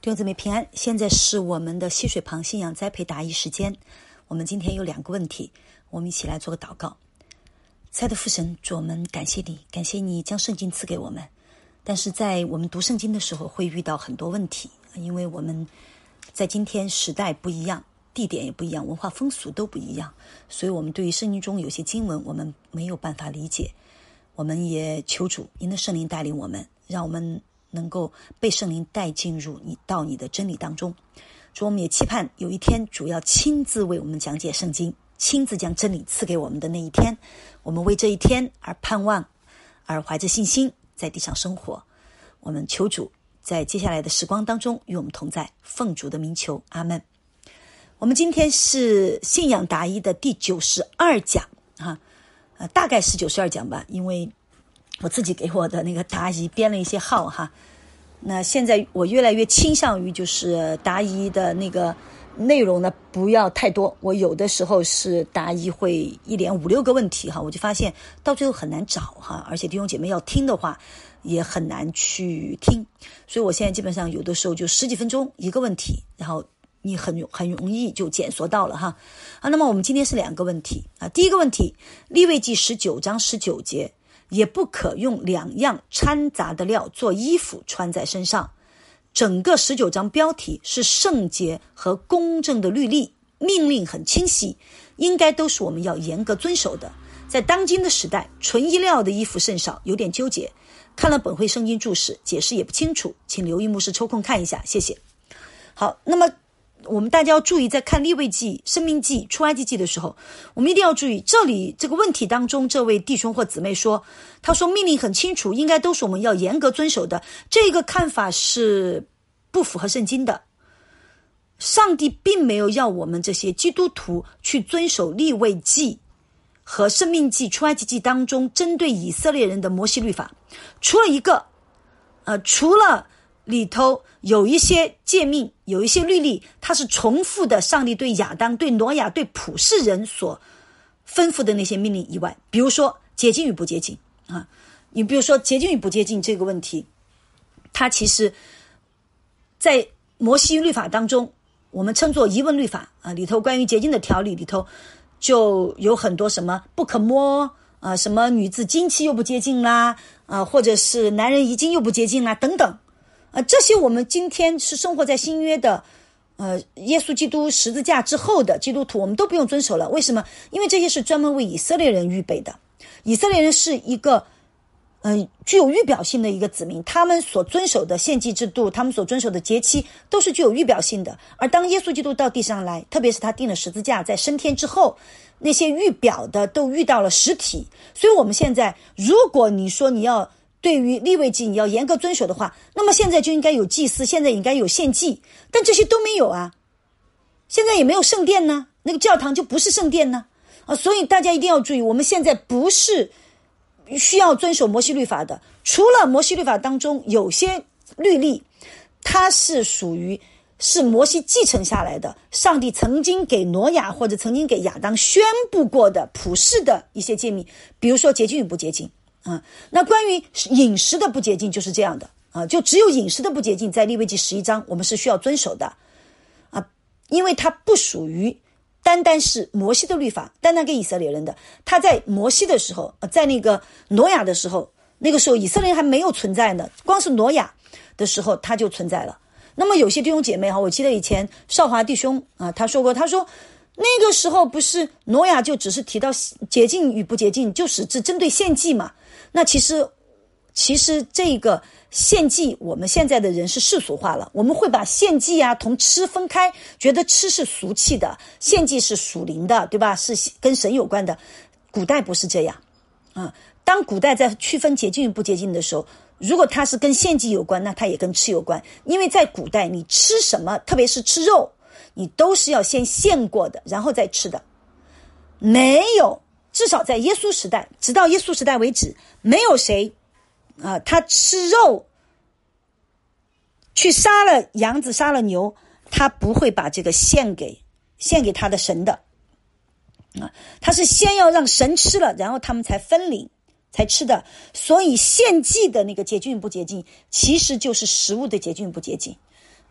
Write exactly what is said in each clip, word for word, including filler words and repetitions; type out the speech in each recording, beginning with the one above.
弟兄姊妹平安，现在是我们的溪水旁信仰栽培答疑时间。我们今天有两个问题，我们一起来做个祷告。亲爱的父神，主，我们感谢你，感谢你将圣经赐给我们。但是在我们读圣经的时候会遇到很多问题，因为我们在今天时代不一样，地点也不一样，文化风俗都不一样，所以我们对于圣经中有些经文我们没有办法理解。我们也求主您的圣灵带领我们，让我们能够被圣灵带进入你到你的真理当中。主，我们也期盼有一天主要亲自为我们讲解圣经，亲自将真理赐给我们的那一天，我们为这一天而盼望，而怀着信心在地上生活。我们求主在接下来的时光当中与我们同在，奉主的名求，阿们。我们今天是信仰答疑的第九十二讲啊，呃，大概是九十二讲吧，因为我自己给我的那个答疑编了一些号哈。那现在我越来越倾向于就是答疑的那个内容呢不要太多，我有的时候是答疑会一连五六个问题哈，我就发现到最后很难找哈，而且弟兄姐妹要听的话也很难去听，所以我现在基本上有的时候就十几分钟一个问题，然后你很很容易就检索到了哈。啊，那么我们今天是两个问题啊，第一个问题，利未记十九章十九节，也不可用两样掺杂的料做衣服穿在身上。整个十九章标题是圣洁和公正的律例，命令很清晰，应该都是我们要严格遵守的。在当今的时代，纯衣料的衣服甚少，有点纠结。看了本会圣经注释，解释也不清楚，请留意牧师抽空看一下，谢谢。好，那么我们大家要注意，在看利未记、申命记、出埃及记的时候，我们一定要注意这里这个问题当中，这位弟兄或姊妹说，他说命令很清楚，应该都是我们要严格遵守的，这个看法是不符合圣经的。上帝并没有要我们这些基督徒去遵守利未记和申命记、出埃及记当中针对以色列人的摩西律法，除了一个呃，除了里头有一些诫命，有一些律例，它是重复的上帝对亚当、对挪亚、对普世人所吩咐的那些命令以外，比如说洁净与不洁净啊，你比如说洁净与不洁净这个问题，它其实在摩西律法当中我们称作疑问律法啊，里头关于洁净的条例里头就有很多什么不可摸啊，什么女子经期又不洁净啦啊，或者是男人遗精又不洁净啦等等。呃，这些我们今天是生活在新约的呃，耶稣基督十字架之后的基督徒，我们都不用遵守了。为什么？因为这些是专门为以色列人预备的。以色列人是一个呃，具有预表性的一个子民，他们所遵守的献祭制度，他们所遵守的节期都是具有预表性的。而当耶稣基督到地上来，特别是他钉了十字架在升天之后，那些预表的都遇到了实体。所以我们现在如果你说你要对于利未记你要严格遵守的话，那么现在就应该有祭司，现在应该有献祭，但这些都没有啊。现在也没有圣殿呢，那个教堂就不是圣殿呢啊，所以大家一定要注意，我们现在不是需要遵守摩西律法的。除了摩西律法当中有些律例，它是属于是摩西继承下来的，上帝曾经给挪亚或者曾经给亚当宣布过的普世的一些诫命，比如说洁净与不洁净啊，那关于饮食的不洁净就是这样的啊，就只有饮食的不洁净在利未记十一章我们是需要遵守的啊，因为它不属于单单是摩西的律法，单单给以色列人的。他在摩西的时候，在那个挪亚的时候，那个时候以色列人还没有存在呢，光是挪亚的时候他就存在了。那么有些弟兄姐妹哈，我记得以前少华弟兄啊，他说过，他说那个时候不是挪亚就只是提到洁净与不洁净，就是只针对献祭嘛。那其实其实这个献祭我们现在的人是世俗化了，我们会把献祭啊同吃分开，觉得吃是俗气的，献祭是属灵的，对吧？是跟神有关的。古代不是这样啊。当古代在区分洁净与不洁净的时候，如果它是跟献祭有关，那它也跟吃有关。因为在古代你吃什么，特别是吃肉，你都是要先献过的，然后再吃的。没有，至少在耶稣时代，直到耶稣时代为止，没有谁啊、呃，他吃肉去杀了羊子杀了牛，他不会把这个献给献给他的神的啊，他是先要让神吃了，然后他们才分领才吃的。所以献祭的那个洁净不洁净其实就是食物的洁净不洁净。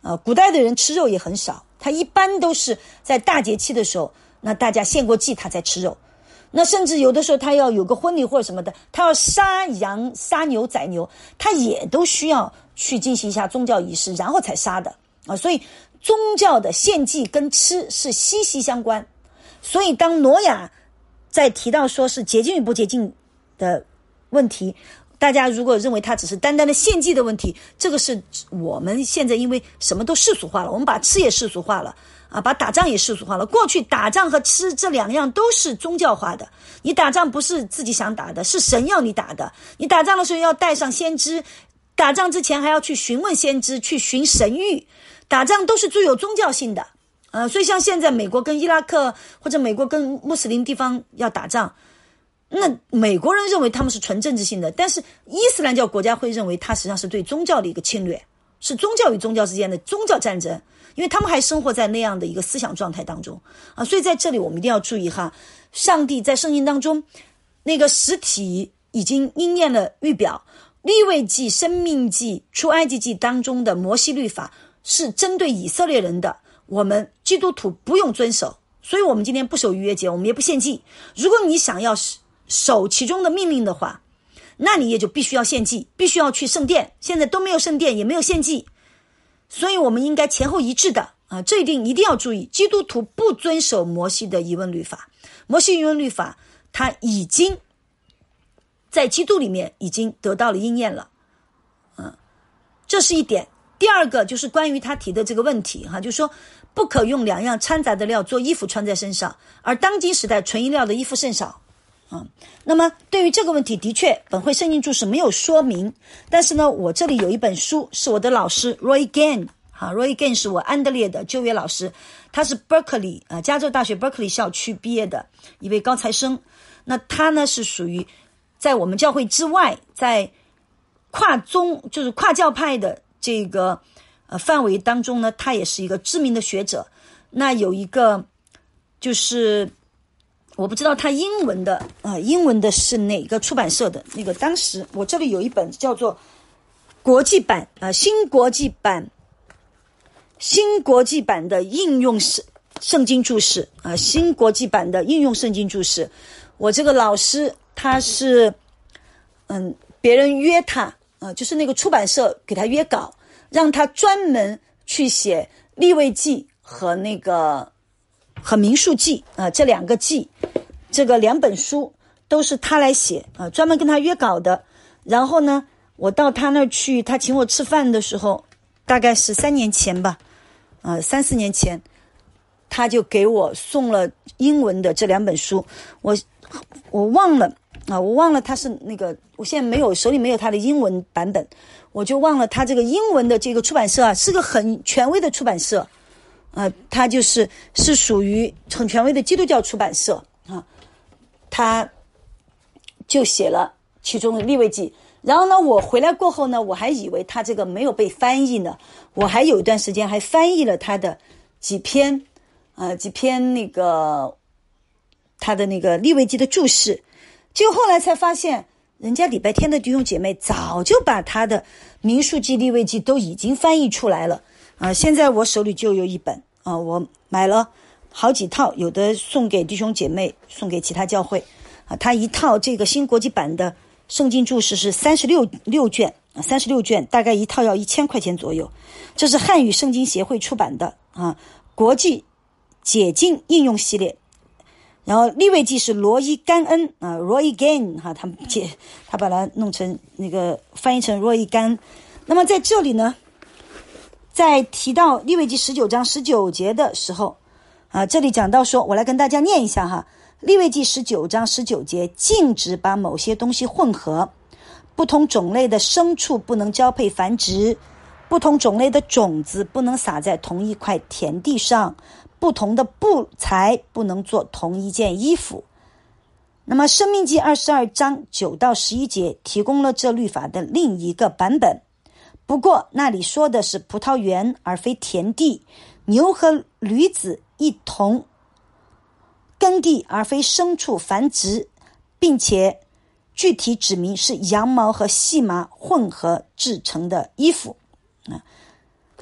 呃，古代的人吃肉也很少，他一般都是在大节期的时候，那大家献过祭他才吃肉。那甚至有的时候他要有个婚礼或者什么的，他要杀羊杀牛宰牛，他也都需要去进行一下宗教仪式然后才杀的啊。所以宗教的献祭跟吃是息息相关。所以当挪亚在提到说是洁净与不洁净的问题，大家如果认为它只是单单的献祭的问题，这个是我们现在因为什么都世俗化了，我们把吃也世俗化了啊，把打仗也世俗化了。过去打仗和吃这两样都是宗教化的，你打仗不是自己想打的，是神要你打的，你打仗的时候要带上先知，打仗之前还要去询问先知，去寻神谕，打仗都是具有宗教性的呃，所以像现在美国跟伊拉克或者美国跟穆斯林地方要打仗，那美国人认为他们是纯政治性的，但是伊斯兰教国家会认为它实际上是对宗教的一个侵略，是宗教与宗教之间的宗教战争，因为他们还生活在那样的一个思想状态当中啊。所以在这里我们一定要注意哈，上帝在圣经当中那个实体已经应验了预表，利未记、生命记、出埃及记当中的摩西律法是针对以色列人的，我们基督徒不用遵守，所以我们今天不守逾越节，我们也不献祭。如果你想要守其中的命令的话，那你也就必须要献祭，必须要去圣殿，现在都没有圣殿，也没有献祭，所以我们应该前后一致的啊，这一定一定要注意，基督徒不遵守摩西的遗文律法，摩西遗文律法它已经在基督里面已经得到了应验了，嗯，这是一点。第二个就是关于他提的这个问题哈，就是说不可用两样掺杂的料做衣服穿在身上，而当今时代纯衣料的衣服甚少啊。那么对于这个问题，的确本会圣经注释没有说明，但是呢，我这里有一本书是我的老师 Roy Gann 哈 Roy Gann 是我安德烈的就业老师，他是 Berkeley 啊加州大学 Berkeley 校区毕业的一位高材生。那他呢是属于在我们教会之外，在跨宗就是跨教派的这个呃范围当中呢，他也是一个知名的学者。那有一个就是我不知道他英文的呃英文的是哪个出版社的，那个当时我这里有一本叫做国际版呃新国际版新国际版的应用圣经注释啊、呃、新国际版的应用圣经注释。我这个老师他是嗯别人约他呃，就是那个出版社给他约稿，让他专门去写利未记和那个和民数记啊、呃，这两个记，这个两本书都是他来写啊、呃，专门跟他约稿的。然后呢，我到他那儿去，他请我吃饭的时候，大概是三年前吧，呃，三四年前，他就给我送了英文的这两本书，我我忘了。啊，我忘了他是那个，我现在没有手里没有他的英文版本，我就忘了他这个英文的这个出版社啊，是个很权威的出版社，呃，他就是是属于很权威的基督教出版社啊，他就写了其中的利未记。然后呢，我回来过后呢，我还以为他这个没有被翻译呢，我还有一段时间还翻译了他的几篇，呃，几篇那个他的那个利未记的注释。就后来才发现，人家礼拜天的弟兄姐妹早就把他的民数记、利未记都已经翻译出来了啊、呃！现在我手里就有一本啊、呃，我买了好几套，有的送给弟兄姐妹，送给其他教会啊、呃。他一套这个新国际版的圣经注释是三十六六卷啊，三十六卷，大概一套要一千块钱左右。这是汉语圣经协会出版的啊，国际解经应用系列。然后利未记是罗伊甘恩啊 Roy Gann 哈，他解他把它弄成那个翻译成罗伊甘。那么在这里呢，在提到利未记十九章十九节的时候啊，这里讲到说，我来跟大家念一下哈，利未记十九章十九节，禁止把某些东西混合，不同种类的牲畜不能交配繁殖，不同种类的种子不能撒在同一块田地上，不同的布材不能做同一件衣服。那么申命记二十二章九到十一节提供了这律法的另一个版本，不过那里说的是葡萄园而非田地，牛和驴子一同耕地而非牲畜繁殖，并且具体指明是羊毛和细麻混合制成的衣服。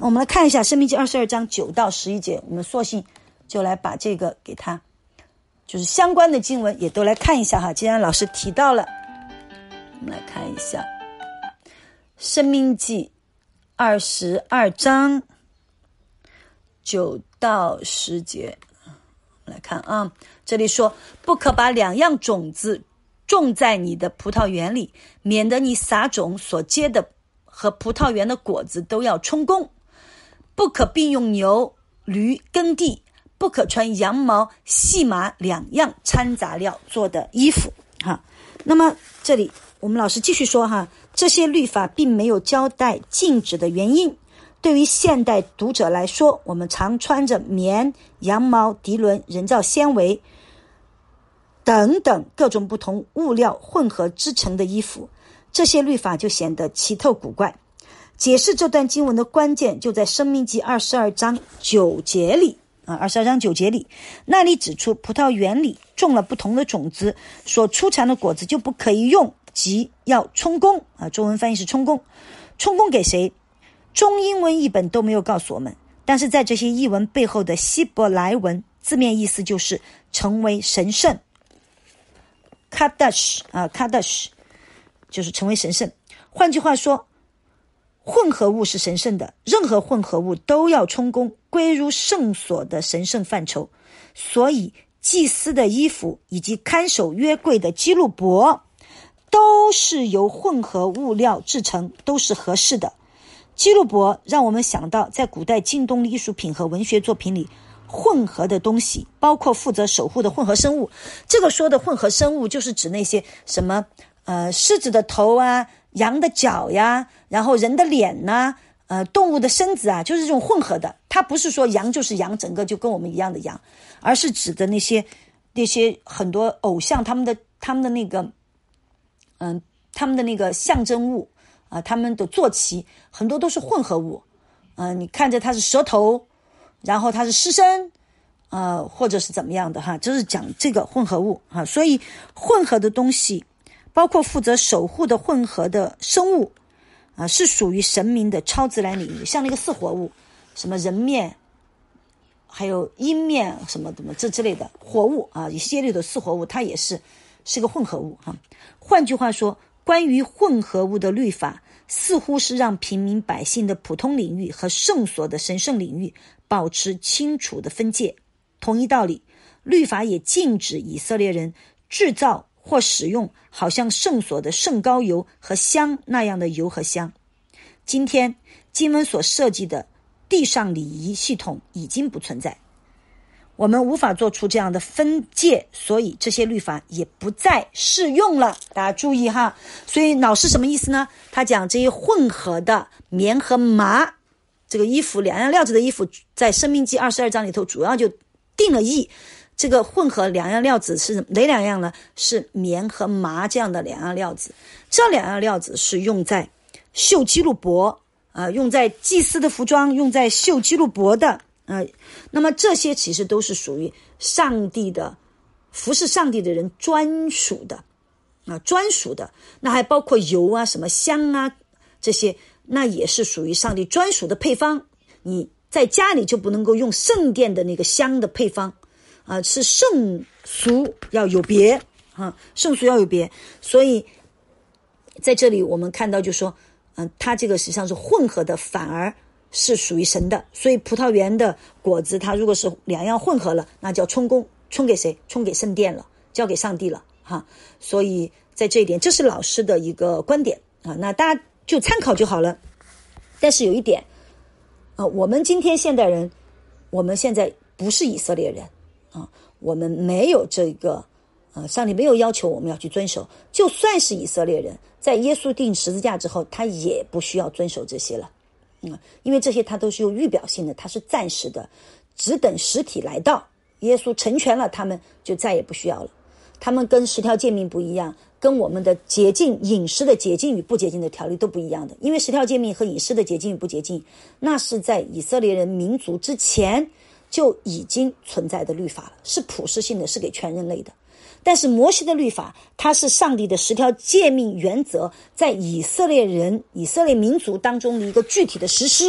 我们来看一下申命记二十二章九到十一节，我们索性就来把这个给它就是相关的经文也都来看一下哈。既然老师提到了，我们来看一下申命记二十二章九到十节。我们来看啊，这里说，不可把两样种子种在你的葡萄园里，免得你撒种所结的和葡萄园的果子都要充公。不可并用牛驴耕地，不可穿羊毛细麻两样掺杂料做的衣服哈。那么这里我们老师继续说哈，这些律法并没有交代禁止的原因。对于现代读者来说，我们常穿着棉、羊毛、涤纶、人造纤维等等各种不同物料混合织成的衣服，这些律法就显得奇特古怪。解释这段经文的关键就在申命记二十二章九节里啊，二十二章九节里，那里指出葡萄园里种了不同的种子，所出产的果子就不可以用，即要充公啊。中文翻译是充公，充公给谁？中英文译本都没有告诉我们，但是在这些译文背后的希伯来文字面意思就是成为神圣。Kadosh 啊 ，Kadosh 就是成为神圣。换句话说，混合物是神圣的，任何混合物都要充公，归入圣所的神圣范畴。所以祭司的衣服以及看守约柜的基路伯都是由混合物料制成，都是合适的。基路伯让我们想到在古代近东艺术品和文学作品里混合的东西，包括负责守护的混合生物。这个说的混合生物就是指那些什么呃狮子的头啊，羊的脚呀，然后人的脸呐、啊，呃动物的身子啊，就是这种混合的。它不是说羊就是羊，整个就跟我们一样的羊，而是指的那些那些很多偶像他们的他们的那个嗯他们的那个象征物啊、呃，他们的坐骑很多都是混合物。嗯、呃，你看着它是蛇头，然后它是狮身，呃，或者是怎么样的哈，就是讲这个混合物哈。所以混合的东西，包括负责守护的混合的生物啊、呃，是属于神明的超自然领域，像那个四活物，什么人面，还有阴面，什么什么这之类的活物啊，以色列的四活物，它也是是个混合物哈。换句话说，关于混合物的律法，似乎是让平民百姓的普通领域和圣所的神圣领域保持清楚的分界。同一道理，律法也禁止以色列人制造或使用好像圣所的圣膏油和香那样的油和香。今天经文所设计的地上礼仪系统已经不存在，我们无法做出这样的分界，所以这些律法也不再适用了。大家注意哈，所以老是什么意思呢？他讲这些混合的棉和麻这个衣服，两样料子的衣服，在申命记二十二章里头主要就定了义。这个混合两样料子是哪两样呢？是棉和麻这样的两样料子。这两样料子是用在绣基路伯啊、呃，用在祭司的服装，用在绣基路伯的呃，那么这些其实都是属于上帝的服侍上帝的人专属的啊，专属的。那还包括油啊、什么香啊这些，那也是属于上帝专属的配方。你在家里就不能够用圣殿的那个香的配方啊，是圣俗要有别啊，圣俗要有别。所以在这里我们看到就说，嗯、呃，它这个实际上是混合的，反而是属于神的。所以葡萄园的果子它如果是两样混合了，那叫充公，充给谁？充给圣殿了，交给上帝了哈。所以在这一点，这是老师的一个观点啊，那大家就参考就好了。但是有一点呃，我们今天现代人，我们现在不是以色列人啊，我们没有这个呃，上帝没有要求我们要去遵守。就算是以色列人，在耶稣钉十字架之后，他也不需要遵守这些了。嗯，因为这些它都是有预表性的，它是暂时的，只等实体来到，耶稣成全了他们，就再也不需要了。他们跟十条诫命不一样，跟我们的洁净饮食的洁净与不洁净的条例都不一样的。因为十条诫命和饮食的洁净与不洁净，那是在以色列人民族之前就已经存在的律法了，是普世性的，是给全人类的。但是摩西的律法，它是上帝的十条诫命原则在以色列人以色列民族当中的一个具体的实施，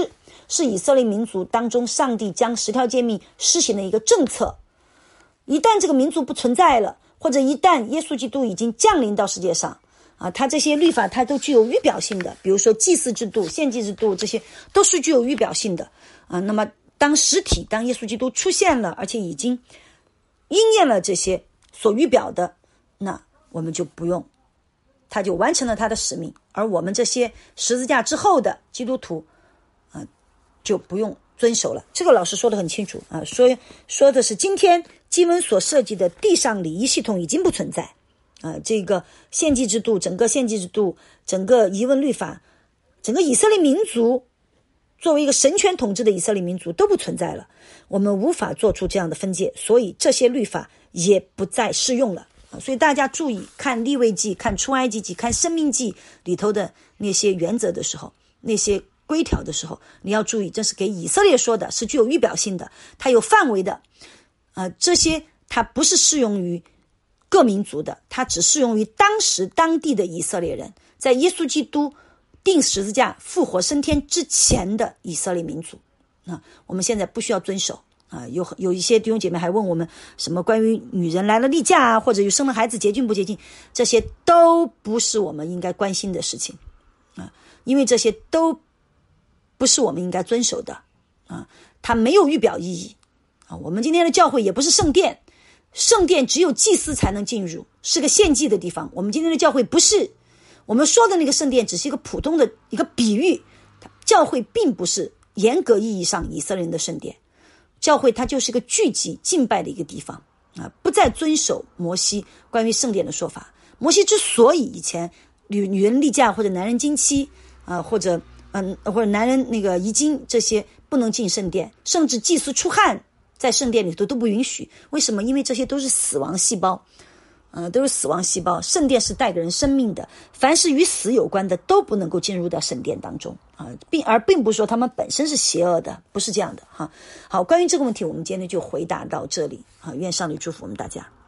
是以色列民族当中上帝将十条诫命施行的一个政策。一旦这个民族不存在了，或者一旦耶稣基督已经降临到世界上啊，他这些律法它都具有预表性的，比如说祭祀制度、献祭制度，这些都是具有预表性的啊。那么当实体，当耶稣基督出现了，而且已经应验了这些所预表的，那我们就不用，他就完成了他的使命。而我们这些十字架之后的基督徒啊，就不用遵守了。这个老师说得很清楚啊，说说的是今天经文所涉及的地上礼仪系统已经不存在啊，这个献祭制度，整个献祭制度，整个遗文律法，整个以色列民族作为一个神权统治的以色列民族都不存在了，我们无法做出这样的分界，所以这些律法也不再适用了。所以大家注意看利未记、看出埃及记、看申命记里头的那些原则的时候，那些规条的时候，你要注意，这是给以色列说的，是具有预表性的，它有范围的。呃，这些它不是适用于各民族的，它只适用于当时当地的以色列人，在耶稣基督钉十字架复活升天之前的以色列民族。那我们现在不需要遵守啊，有有一些弟兄姐妹还问我们什么关于女人来了例假啊，或者有生了孩子洁净不洁净，这些都不是我们应该关心的事情啊，因为这些都不是我们应该遵守的啊，它没有预表意义啊。我们今天的教会也不是圣殿，圣殿只有祭司才能进入，是个献祭的地方。我们今天的教会不是，我们说的那个圣殿只是一个普通的一个比喻，教会并不是严格意义上以色列人的圣殿。教会它就是个聚集敬拜的一个地方啊，不再遵守摩西关于圣殿的说法。摩西之所以以前女女人例假或者男人经期啊，或者嗯或者男人那个遗精这些不能进圣殿，甚至祭司出汗在圣殿里头都不允许。为什么？因为这些都是死亡细胞，呃，都是死亡细胞。圣殿是带给人生命的，凡是与死有关的都不能够进入到圣殿当中啊，并而并不是说他们本身是邪恶的，不是这样的哈。好，关于这个问题，我们今天就回答到这里啊，愿上帝祝福我们大家。